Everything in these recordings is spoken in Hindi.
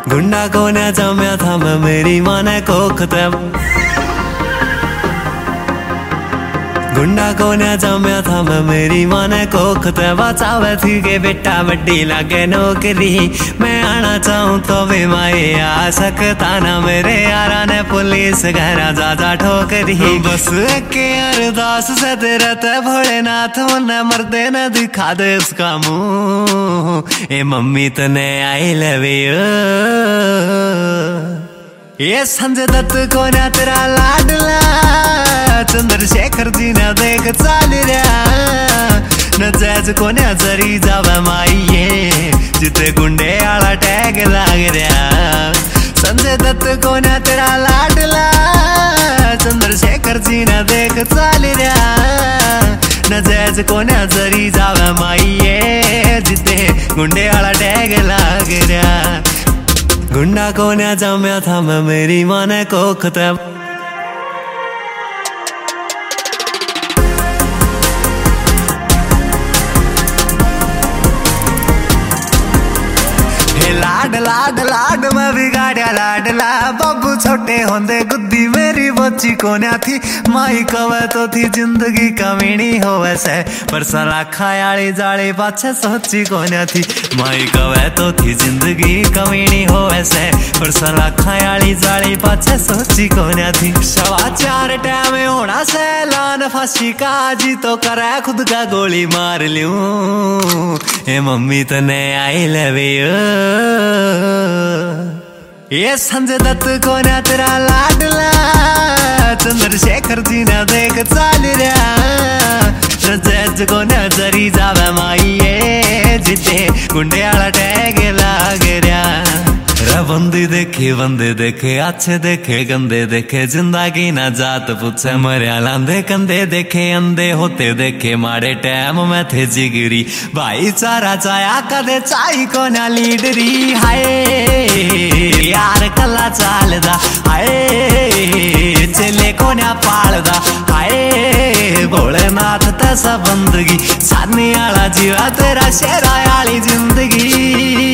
गुंडा को न जम्या था मैं मेरी माँ ने कोख तब गुंडा को न जम्या था मैं मेरी माँ ने कोख ते बचावे थी के बेटा बड्डी लागे नौकरी मैं आना चाहूँ तो भी माए आ सकता ना मेरे यारा ने पुलिस घरा जा ठोकरी बस के अरदास से तेरा ते भोलेनाथ मुन्ने मरदे न दिखा दे उसका मुंह ए मम्मी तने आई लव यू ये संजय दत्त को ना तेरा लाडला चंद्रशेखर जी ना देख चाल रहा न जैज को ना जरी जावे माइये जिते गुंडे आला टैग लाग रहा संजय दत्त को ना तेरा लाडला चंद्रशेखर जी ना देख चाल रहा न जैज को ना जरी जावे माइये जिते गुंडे आला टैग लाग रहा गुंडा को न जम्या था मैं मेरी माँ ने कोख तब लाड लाड लाड मैं बिगाड़िया लाडला बाबू छोटे होंदे गुद्दी मेरी बच्ची को न थी माई कवे तो थी जिंदगी कमीनी हो वैसे पर सला खायाली जाली पाछे सोची को न थी माई कवे तो थी जिंदगी कमीनी हो वैसे पर सला खायाली जाली पाछे सोची को न थी 4:15 टाइम होना से लान फांसी का जी तो करे खुद का गोली मार लूं ए मम्मी तने आई लव यू ये संजय दत्त को ना तेरा लाडला चंद्रशेखर जी ना देख चाल रहा जज को ना जरी जावे माइये जिते गुंडे आला टैग लाग रहा बंदी देखे अच्छे देखे गंदे देखे जिंदगी ना जात पूछे मरिया लांदे कंधे देखे अंधे होते देखे मारे टैम में थे जिगरी भाईचारा चाया कदे चाई को ना लीडरी हाय यार कला चालदा हाय चले को ना पालदा हाय भोलेनाथ तैसा बंदगी सानी आला जीवा तेरा शेरा आली जिंदगी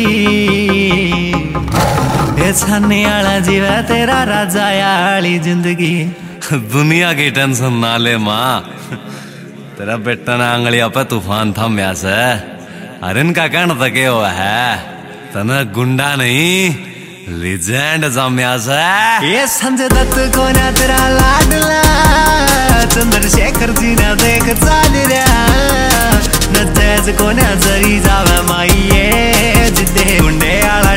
छाने आला जीवा तेरा राजा आली जिंदगी दुनिया की टेंशन ना ले माँ तेरा बेटा ना आंगलिया पे तूफान थम्या से अरे इनका कहना तो क्या हुआ है तना गुंडा नहीं लीजेंड जम्या से ये संजय दत्त को ना तेरा लाडला चंद्रशेखर जी ना देख चाल रहा न तेज को ना जरी जावे माइये जिदे गुंडे आला